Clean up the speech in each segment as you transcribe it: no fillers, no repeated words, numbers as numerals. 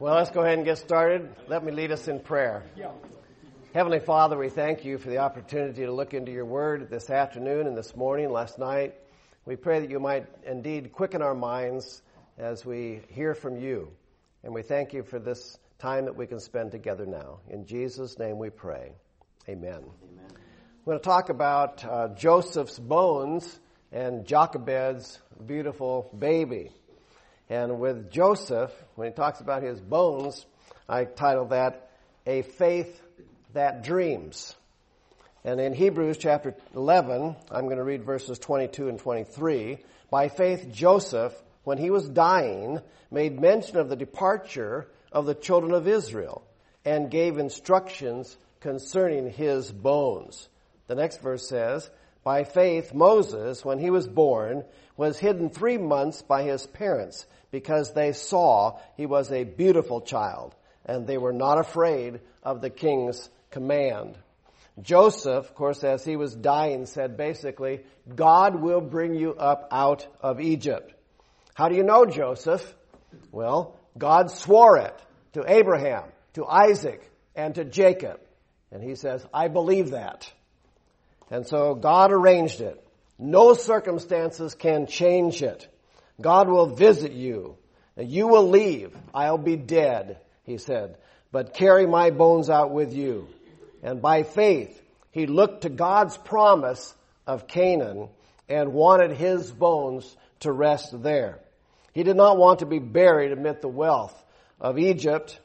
Well, let's go ahead and get started. Let me lead us in prayer. Heavenly Father, we thank you for the opportunity to look into your word this afternoon and this morning, last night. We pray that you might indeed quicken our minds as we hear from you. And we thank you for this time that we can spend together now. In Jesus' name we pray. Amen. Amen. I'm going to talk about Joseph's bones and Jochebed's beautiful baby. And with Joseph, when he talks about his bones, I titled that, A Faith That Dreams. And in Hebrews chapter 11, I'm going to read verses 22 and 23. By faith, Joseph, when he was dying, made mention of the departure of the children of Israel and gave instructions concerning his bones. The next verse says, by faith, Moses, when he was born, was hidden 3 months by his parents because they saw he was a beautiful child, and they were not afraid of the king's command. Joseph, of course, as he was dying, said basically, God will bring you up out of Egypt. How do you know, Joseph? Well, God swore it to Abraham, to Isaac, and to Jacob. And he says, I believe that. And so God arranged it. No circumstances can change it. God will visit you. You will leave. I'll be dead, he said, but carry my bones out with you. And by faith, he looked to God's promise of Canaan and wanted his bones to rest there. He did not want to be buried amid the wealth of Egypt,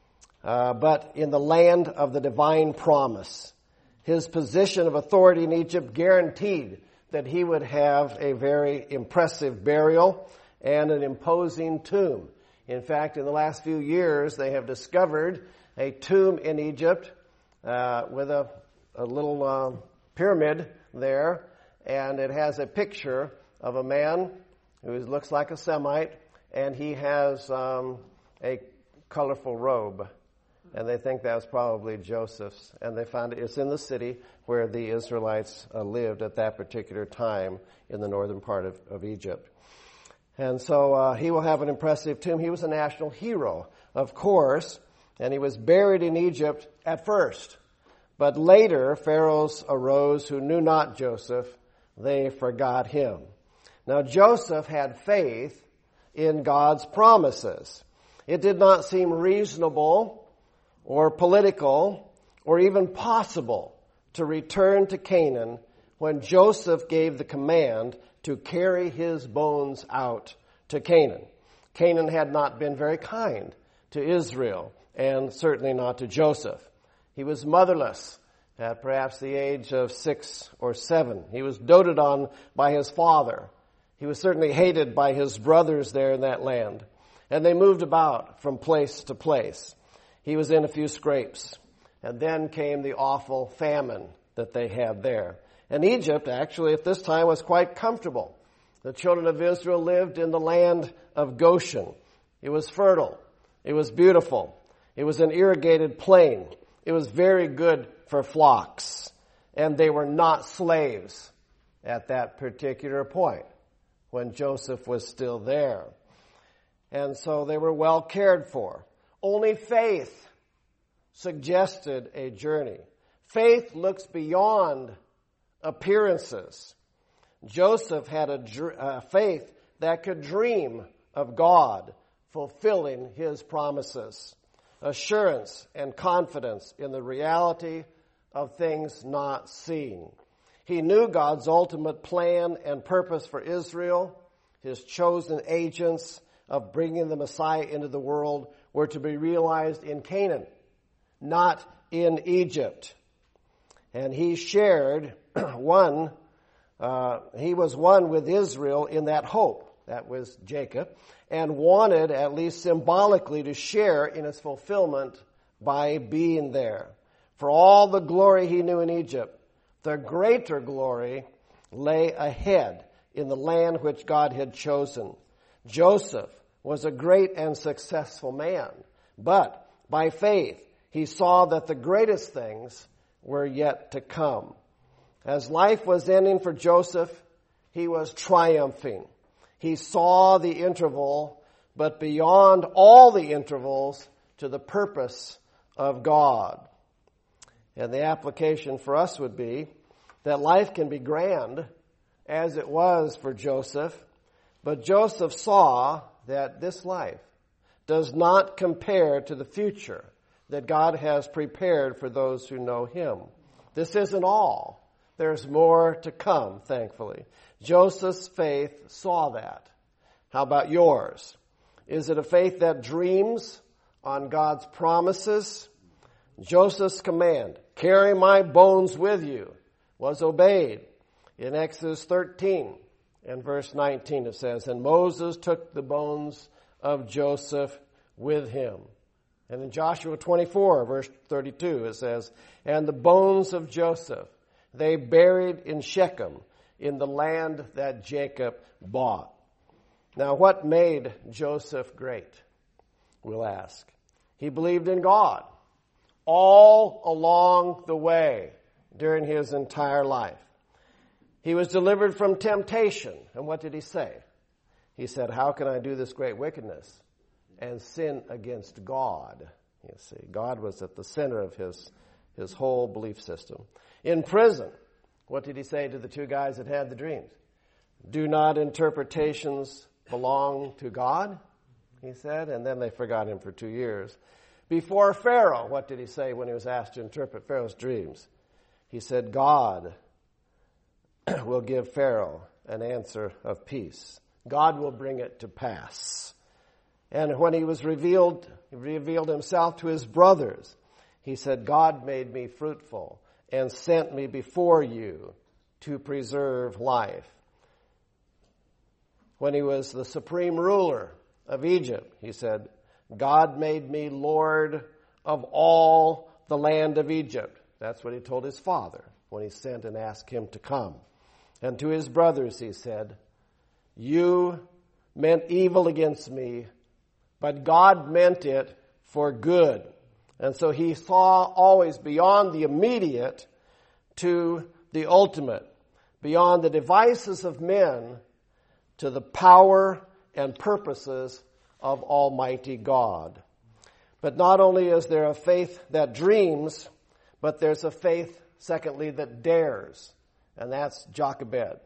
but in the land of the divine promise. His position of authority in Egypt guaranteed that he would have a very impressive burial and an imposing tomb. In fact, in the last few years, they have discovered a tomb in Egypt with a little pyramid there, and it has a picture of a man who looks like a Semite, and he has a colorful robe. And they think that was probably Joseph's. And they found it's in the city where the Israelites lived at that particular time in the northern part of Egypt. And so he will have an impressive tomb. He was a national hero, of course, and he was buried in Egypt at first. But later, pharaohs arose who knew not Joseph. They forgot him. Now, Joseph had faith in God's promises. It did not seem reasonable or political, or even possible to return to Canaan when Joseph gave the command to carry his bones out to Canaan. Canaan had not been very kind to Israel, and certainly not to Joseph. He was motherless at perhaps the age of 6 or 7. He was doted on by his father. He was certainly hated by his brothers there in that land. And they moved about from place to place. He was in a few scrapes. And then came the awful famine that they had there. And Egypt, actually, at this time was quite comfortable. The children of Israel lived in the land of Goshen. It was fertile. It was beautiful. It was an irrigated plain. It was very good for flocks. And they were not slaves at that particular point when Joseph was still there. And so they were well cared for. Only faith suggested a journey. Faith looks beyond appearances. Joseph had a faith that could dream of God fulfilling his promises. Assurance and confidence in the reality of things not seen. He knew God's ultimate plan and purpose for Israel, his chosen agents of bringing the Messiah into the world were to be realized in Canaan, not in Egypt. And he shared he was one with Israel in that hope, that was Jacob, and wanted, at least symbolically, to share in its fulfillment by being there. For all the glory he knew in Egypt, the greater glory lay ahead in the land which God had chosen. Joseph was a great and successful man, but by faith he saw that the greatest things were yet to come. As life was ending for Joseph, he was triumphing. He saw the interval but beyond all the intervals to the purpose of God. And the application for us would be that life can be grand, as it was for Joseph, but Joseph saw that this life does not compare to the future that God has prepared for those who know Him. This isn't all. There's more to come, thankfully. Joseph's faith saw that. How about yours? Is it a faith that dreams on God's promises? Joseph's command, carry my bones with you, was obeyed. In Exodus 13 and verse 19 it says, and Moses took the bones of Joseph with him. And in Joshua 24 verse 32 it says, and the bones of Joseph they buried in Shechem in the land that Jacob bought. Now what made Joseph great? We'll ask. He believed in God all along the way during his entire life. He was delivered from temptation. And what did he say? He said, how can I do this great wickedness and sin against God? You see, God was at the center of his whole belief system. In prison, what did he say to the two guys that had the dreams? Do not interpretations belong to God? He said, and then they forgot him for 2 years. Before Pharaoh, what did he say when he was asked to interpret Pharaoh's dreams? He said, God will give Pharaoh an answer of peace. God will bring it to pass. And when he revealed himself to his brothers, he said, God made me fruitful and sent me before you to preserve life. When he was the supreme ruler of Egypt, he said, God made me Lord of all the land of Egypt. That's what he told his father when he sent and asked him to come. And to his brothers he said, you meant evil against me, but God meant it for good. And so he saw always beyond the immediate to the ultimate, beyond the devices of men to the power and purposes of Almighty God. But not only is there a faith that dreams, but there's a faith, secondly, that dares. And that's Jochebed.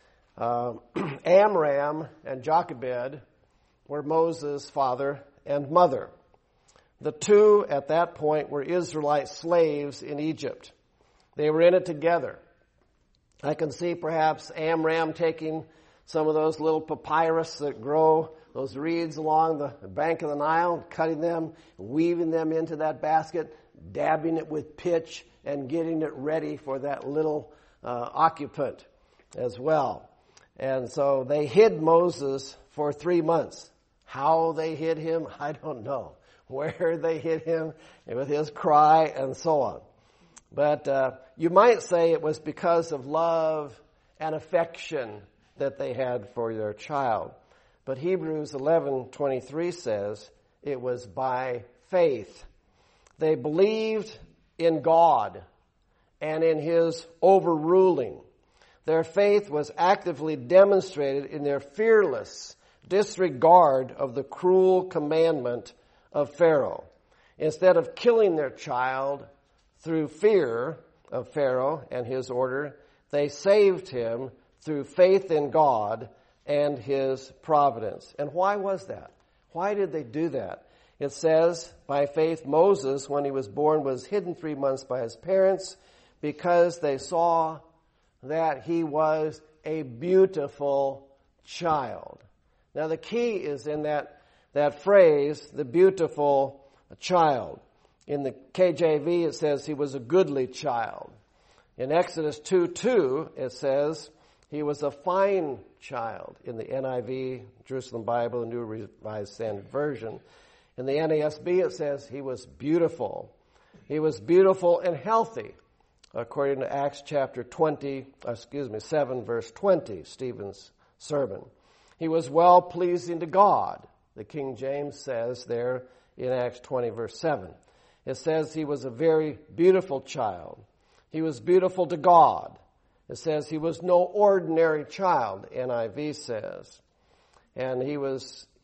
Amram and Jochebed were Moses' father and mother. The two at that point were Israelite slaves in Egypt. They were in it together. I can see perhaps Amram taking some of those little papyrus that grow, those reeds along the bank of the Nile, cutting them, weaving them into that basket, dabbing it with pitch, and getting it ready for that little occupant as well. And so they hid Moses for 3 months. How they hid him, I don't know. Where they hid him with his cry and so on. But you might say it was because of love and affection that they had for their child. But Hebrews 11:23 says it was by faith. They believed in God and in His overruling. Their faith was actively demonstrated in their fearless disregard of the cruel commandment of Pharaoh. Instead of killing their child through fear of Pharaoh and his order, they saved him through faith in God and His providence. And why was that? Why did they do that? It says, by faith, Moses, when he was born, was hidden 3 months by his parents because they saw that he was a beautiful child. Now the key is in that phrase, the beautiful child. In the KJV it says he was a goodly child. In Exodus 2:2 it says he was a fine child. In the NIV, Jerusalem Bible, the New Revised Standard Version. In the NASB it says he was beautiful. He was beautiful and healthy, according to Acts chapter 7 verse 20, Stephen's sermon. He was well pleasing to God. The King James says there in Acts 20 verse 7. It says he was a very beautiful child. He was beautiful to God. It says he was no ordinary child, NIV says. And he was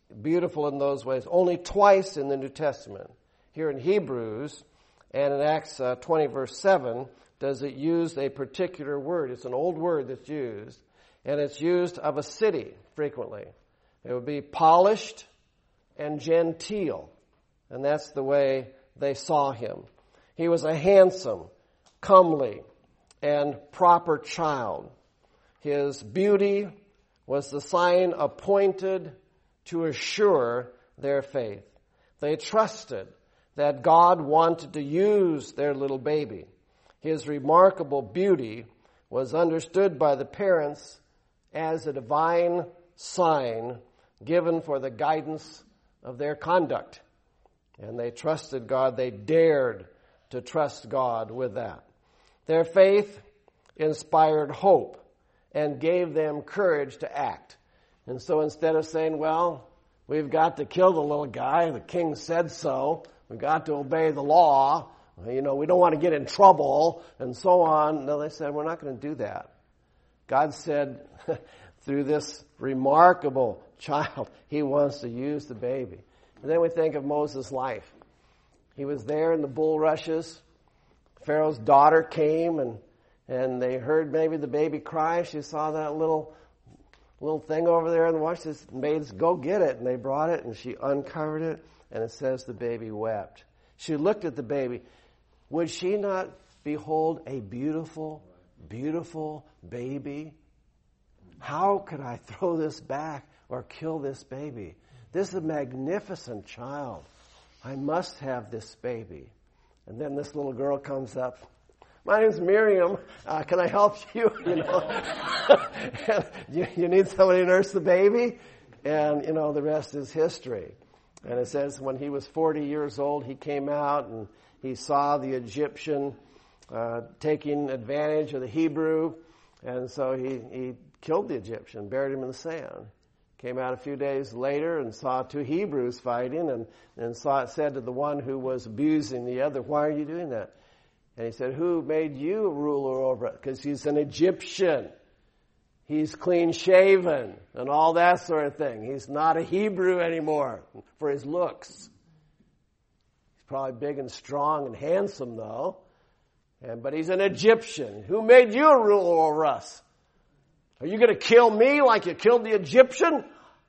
beautiful in those ways. Only twice in the New Testament, here in Hebrews and in Acts 20 verse 7, does it use a particular word. It's an old word that's used, and it's used of a city frequently. It would be polished and genteel, and that's the way they saw him. He was a handsome, comely, and proper child. His beauty was the sign appointed to assure their faith. They trusted that God wanted to use their little baby. His remarkable beauty was understood by the parents as a divine sign given for the guidance of their conduct. And they trusted God. They dared to trust God with that. Their faith inspired hope and gave them courage to act. And so instead of saying, well, we've got to kill the little guy, the king said so, we've got to obey the law, we don't want to get in trouble, and so on. No, they said, we're not going to do that. God said, through this remarkable child, he wants to use the baby. And then we think of Moses' life. He was there in the bulrushes. Pharaoh's daughter came, and they heard maybe the baby cry. She saw that little thing over there in the wash. His maids, go get it. And they brought it, and she uncovered it, and it says the baby wept. She looked at the baby. Would she not behold a beautiful, beautiful baby? How could I throw this back or kill this baby? This is a magnificent child. I must have this baby. And then this little girl comes up. My name's Miriam. Can I help you? You need somebody to nurse the baby? And, the rest is history. And it says when he was 40 years old, he came out and he saw the Egyptian taking advantage of the Hebrew. And so he killed the Egyptian, buried him in the sand. Came out a few days later and saw two Hebrews fighting and said to the one who was abusing the other, why are you doing that? And he said, who made you a ruler over it? Because he's an Egyptian. He's clean shaven and all that sort of thing. He's not a Hebrew anymore for his looks. He's probably big and strong and handsome though. But he's an Egyptian. Who made you a ruler over us? Are you going to kill me like you killed the Egyptian?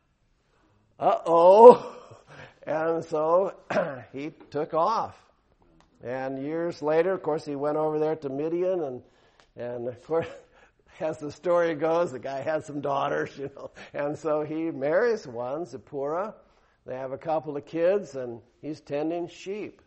Uh-oh. And so he took off. And years later, of course, he went over there to Midian. And of course, as the story goes, the guy had some daughters, And so he marries one, Zipporah. They have a couple of kids, and he's tending sheep.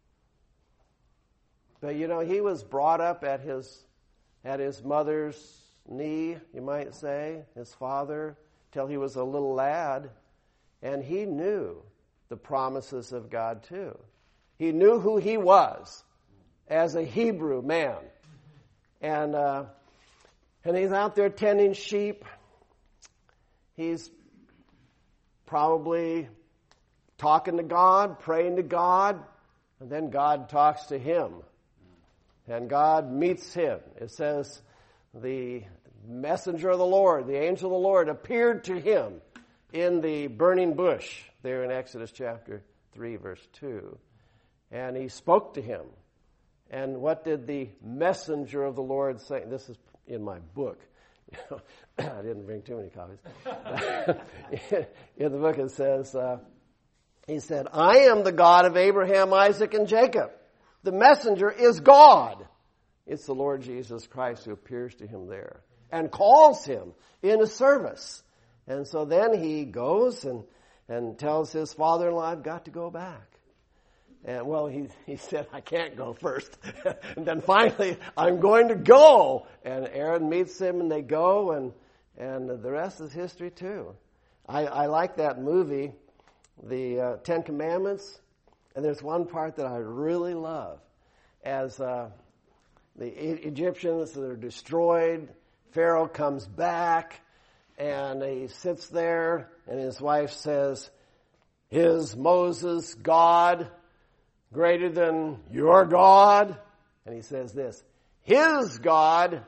But, he was brought up at his mother's knee, you might say, his father, till he was a little lad. And he knew the promises of God too. He knew who he was as a Hebrew man. And he's out there tending sheep. He's probably talking to God, praying to God, and then God talks to him. And God meets him. It says, the messenger of the Lord, the angel of the Lord, appeared to him in the burning bush there in Exodus chapter 3, verse 2. And he spoke to him. And what did the messenger of the Lord say? This is in my book. I didn't bring too many copies. In the book it says, he said, I am the God of Abraham, Isaac, and Jacob. The messenger is God. It's the Lord Jesus Christ who appears to him there and calls him into service. And so then he goes and tells his father-in-law, I've got to go back. And well, he said, I can't go first. And then finally, I'm going to go. And Aaron meets him and they go and the rest is history too. I like that movie, the Ten Commandments. And there's one part that I really love. As the Egyptians are destroyed, Pharaoh comes back and he sits there and his wife says, is Moses God greater than your God? And he says this, his God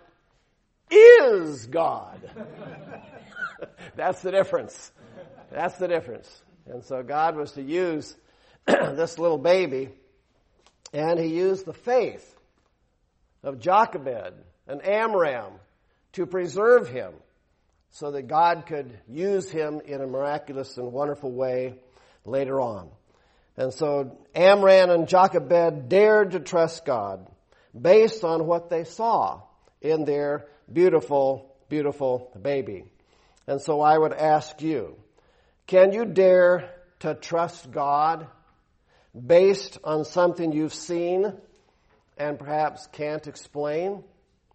is God. That's the difference. That's the difference. And so God was to use this little baby, and he used the faith of Jochebed and Amram to preserve him so that God could use him in a miraculous and wonderful way later on. And so Amram and Jochebed dared to trust God based on what they saw in their beautiful, beautiful baby. And so I would ask you, can you dare to trust God based on something you've seen and perhaps can't explain?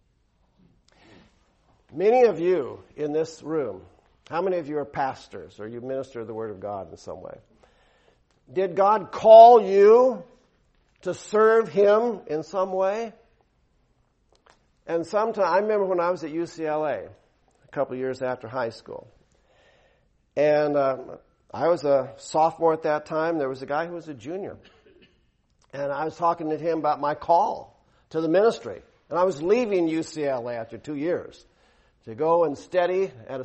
Many of you in this room, how many of you are pastors or you minister the Word of God in some way? Did God call you to serve Him in some way? And sometimes, I remember when I was at UCLA, a couple of years after high school. And I was a sophomore at that time. There was a guy who was a junior. And I was talking to him about my call to the ministry. And I was leaving UCLA after 2 years to go and study at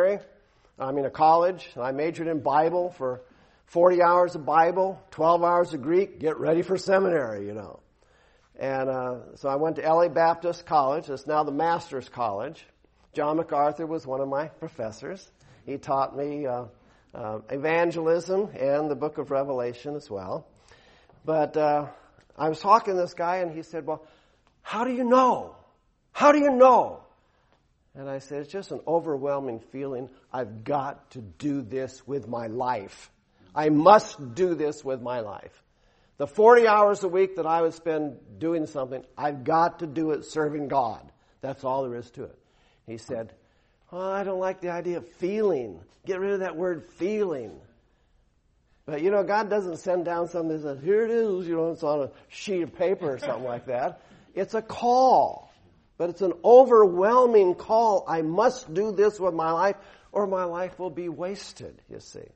a college. And I majored in Bible for 40 hours of Bible, 12 hours of Greek, get ready for seminary, And so I went to LA Baptist College. It's now the Master's College. John MacArthur was one of my professors. He taught me evangelism and the book of Revelation as well. But I was talking to this guy, and he said, well, how do you know? How do you know? And I said, it's just an overwhelming feeling. I've got to do this with my life. I must do this with my life. The 40 hours a week that I would spend doing something, I've got to do it serving God. That's all there is to it. He said, oh, I don't like the idea of feeling. Get rid of that word feeling. But, God doesn't send down something that says, here it is, it's on a sheet of paper or something like that. It's a call. But it's an overwhelming call. I must do this with my life, or my life will be wasted, you see.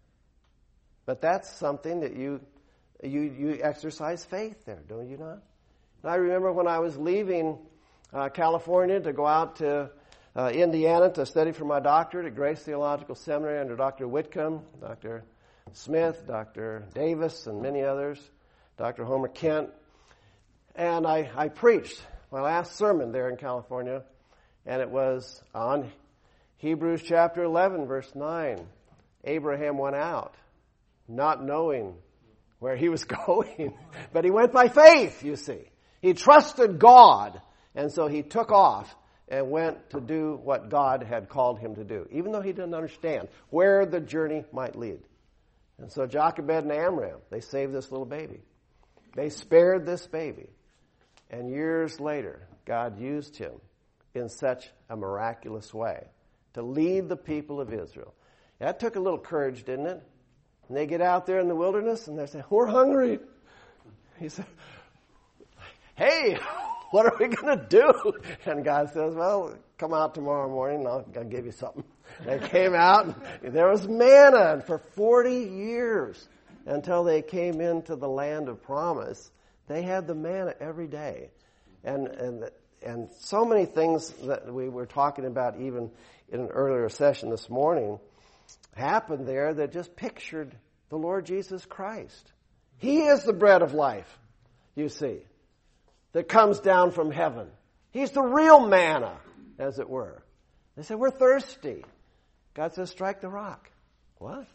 But that's something that you exercise faith there, don't you not? And I remember when I was leaving California to go out to Indiana to study for my doctorate at Grace Theological Seminary under Dr. Whitcomb, Dr. Smith, Dr. Davis, and many others, Dr. Homer Kent. And I preached my last sermon there in California, and it was on Hebrews chapter 11, verse 9. Abraham went out, not knowing where he was going, but he went by faith, you see. He trusted God, and so he took off and went to do what God had called him to do, even though he didn't understand where the journey might lead. And so Jochebed and Amram, they saved this little baby. They spared this baby. And years later, God used him in such a miraculous way to lead the people of Israel. That took a little courage, didn't it? And they get out there in the wilderness and they say, we're hungry. He said, hey, what are we going to do? And God says, well, come out tomorrow morning and I'll give you something. They came out and there was manna for 40 years until they came into the land of promise. They had the manna every day. And so many things that we were talking about even in an earlier session this morning happened there that just pictured the Lord Jesus Christ. He is the bread of life, you see, that comes down from heaven. He's the real manna, as it were. They say, we're thirsty. God says, strike the rock. What?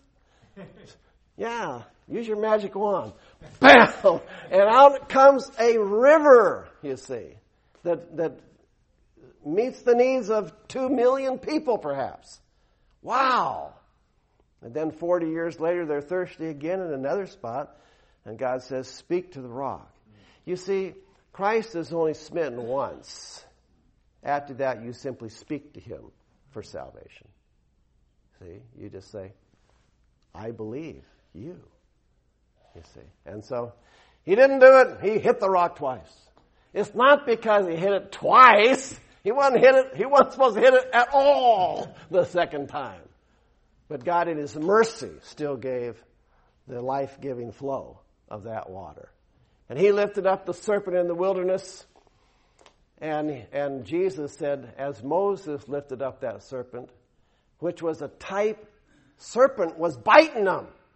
Yeah, use your magic wand. Bam! And out comes a river, you see, that meets the needs of 2 million people, perhaps. Wow! And then 40 years later, they're thirsty again in another spot, and God says, speak to the rock. You see, Christ is only smitten once. After that, you simply speak to him for salvation. See, you just say, I believe you see. And so, he didn't do it. He hit the rock twice. It's not because he hit it twice. He wasn't supposed to hit it at all the second time. But God in his mercy still gave the life-giving flow of that water. And he lifted up the serpent in the wilderness. And Jesus said, as Moses lifted up that serpent, which was a type, serpent was biting them.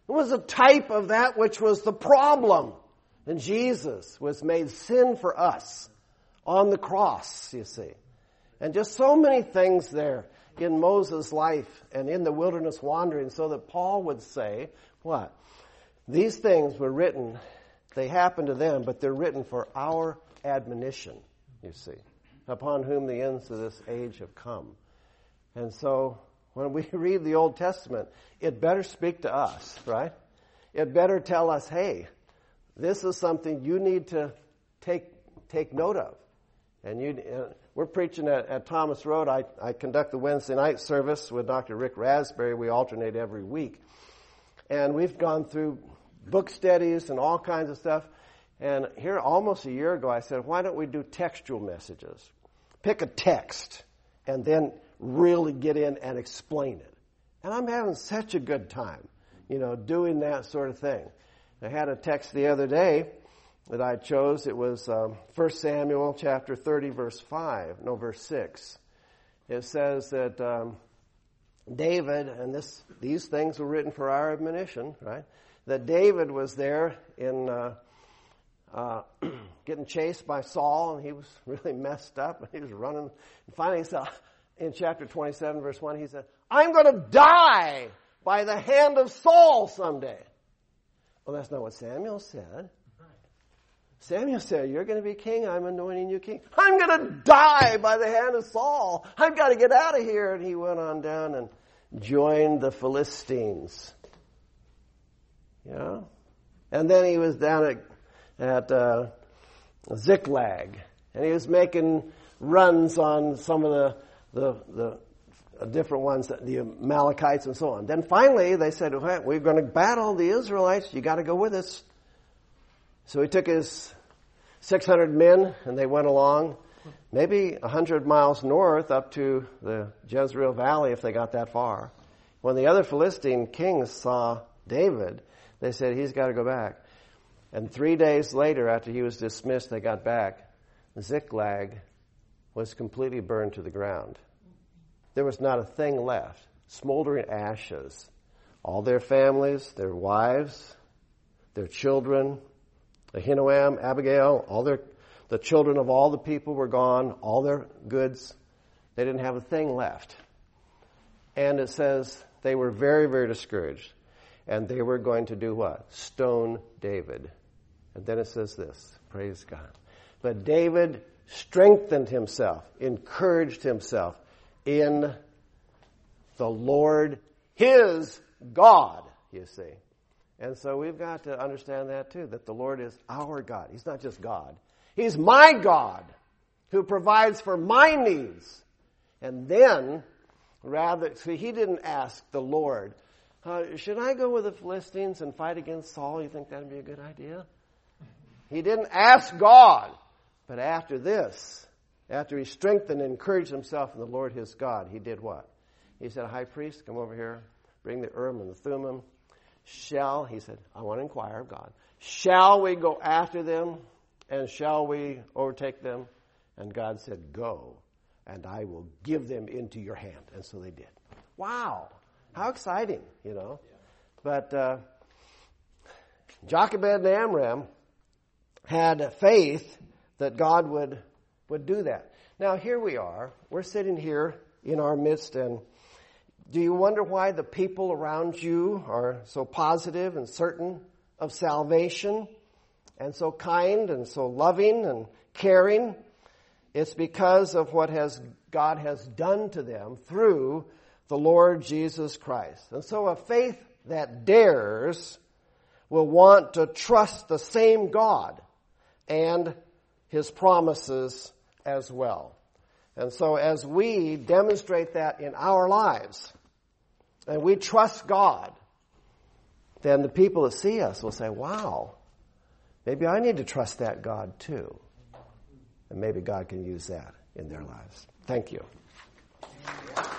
It was a type of that which was the problem. And Jesus was made sin for us on the cross, you see. And just so many things there in Moses' life and in the wilderness wandering, so that Paul would say, what? These things were written, they happened to them, but they're written for our admonition, you see, upon whom the ends of this age have come. And so when we read the Old Testament, it better speak to us, right? It better tell us, hey, this is something you need to take note of. And we're preaching at Thomas Road. I conduct the Wednesday night service with Dr. Rick Raspberry. We alternate every week. And we've gone through book studies and all kinds of stuff. And here almost a year ago I said, why don't we do textual messages? Pick a text and then really get in and explain it. And I'm having such a good time, doing that sort of thing. I had a text the other day that I chose. It was 1 Samuel chapter 30, verse 6. It says that David, and these things were written for our admonition, right? That David was there in getting chased by Saul, and he was really messed up, and he was running. And finally, he said, in chapter 27, verse 1, he said, I'm going to die by the hand of Saul someday. Well, that's not what Samuel said. Samuel said, you're going to be king, I'm anointing you king. I'm going to die by the hand of Saul. I've got to get out of here. And he went on down and joined the Philistines. And then he was down at Ziklag. And he was making runs on some of the different ones, the Amalekites and so on. Then finally they said, well, we're going to battle the Israelites. You got to go with us. So he took his 600 men and they went along maybe 100 miles north up to the Jezreel Valley if they got that far. When the other Philistine kings saw David, they said, he's got to go back. And 3 days later, after he was dismissed, they got back. Ziklag was completely burned to the ground. There was not a thing left. Smoldering ashes. All their families, their wives, their children, Ahinoam, Abigail, the children of all the people were gone, all their goods. They didn't have a thing left. And it says they were very, very discouraged. And they were going to do what? Stone David. And then it says this, praise God. But David strengthened himself, encouraged himself in the Lord, his God, you see. And so we've got to understand that too, that the Lord is our God. He's not just God. He's my God who provides for my needs. And then, he didn't ask the Lord, should I go with the Philistines and fight against Saul? You think that would be a good idea? He didn't ask God. But after this, after he strengthened and encouraged himself in the Lord his God, he did what? He said, high priest, come over here, bring the Urim and the Thummim. He said, I want to inquire of God. Shall we go after them and shall we overtake them? And God said, go, and I will give them into your hand. And so they did. Wow. How exciting, But Jochebed and Amram had faith that God would do that. Now, here we are. We're sitting here in our midst, and do you wonder why the people around you are so positive and certain of salvation and so kind and so loving and caring? It's because of what God has done to them through the Lord Jesus Christ. And so a faith that dares will want to trust the same God and his promises as well. And so as we demonstrate that in our lives, and we trust God, then the people that see us will say, wow, maybe I need to trust that God too. And maybe God can use that in their lives. Thank you.